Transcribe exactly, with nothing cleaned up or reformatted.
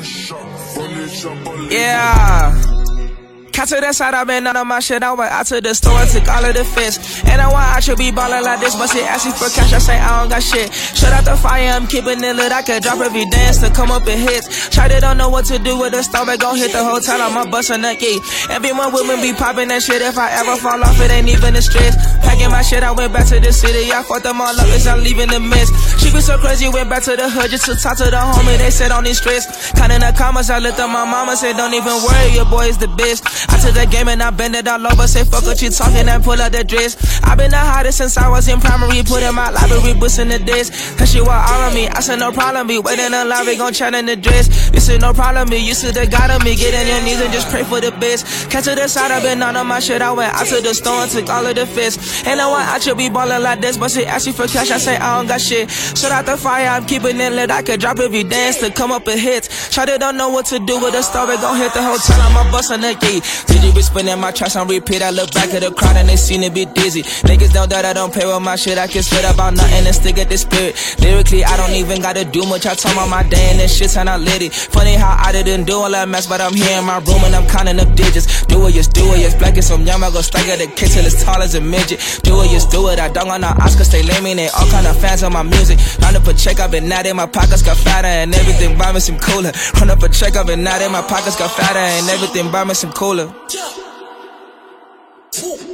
Yeah. Cat to the side, I been none of my shit. I went out to the store and took all of the fish. And I want I should be ballin' like this, but she asking for cash. I say I don't got shit. Shut out the fire, I'm keeping it lit. I could drop every dance to come up and hits. Try to don't know what to do with the stomach. Gon' hit the hotel, I'm a bust on the key. Everyone with me be popping that shit. If I ever fall off, it ain't even a stress. Packing my shit, I went back to the city. I fucked them all up as I'm leaving the mess. She be so crazy, went back to the hood just to talk to the homie. They said on these stress. Counting the commas, I looked up my mama, said don't even worry, your boy is the best. I took the game and I bend it all over. Say fuck what you talking and pull out the dress. I been the hottest since I was in primary. Put in my library books in the desk. Cause she want all of me. I said no problem. Be waiting in line. We gon' chat in the dress. This is no problem. Me used to the God of me. Get on your knees and just pray for the best. Catch to the side. I been on my shit. I went out to the store and took all of the fish. And I want I should be ballin' like this. But she ask you for cash. I say I don't got shit. Shut out the fire. I'm keeping it lit. I could drop every dance to come up and hit. Try to don't know what to do with the star. We gon' hit the hotel. I'm a bust on the key. Did you be spinning my tracks on repeat? I look back at the crowd and they seem to be dizzy. Niggas know that I don't play with my shit. I can spit about nothing and stick at the spirit. Lyrically, I don't even gotta do much. I talk about my day and this shit's and I lit it. Funny how I didn't do all that mess, but I'm here in my room and I'm counting up digits. Do it, just do it, yes. Black as some young, I go strike at the kid till it's tall as a midget. Do it, just do it. I don't got no Oscars, stay lame and they all kind of fans of my music. Run up a check, I've been out in my pockets got fatter and everything. Buy me some cooler. Run up a check, I've been out in my pockets got fatter and everything. Buy me some cooler.